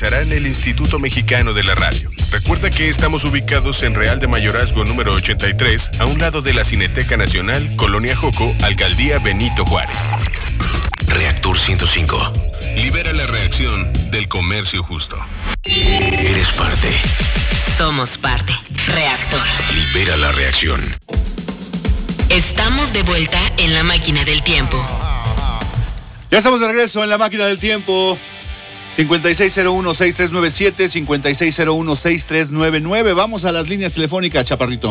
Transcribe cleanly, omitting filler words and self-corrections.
realizará en el Instituto Mexicano de la Radio. Recuerda que estamos ubicados en Real de Mayorazgo número 83, a un lado de la Cineteca Nacional, Colonia Joco, Alcaldía Benito Juárez. Reactor 105. Libera la reacción del comercio justo. Eres parte. Somos parte. Reactor. Libera la reacción. Estamos de vuelta en la máquina del tiempo. Ya estamos de regreso en la máquina del tiempo. 5601-6397, 5601-6399. Vamos a las líneas telefónicas, Chaparrito.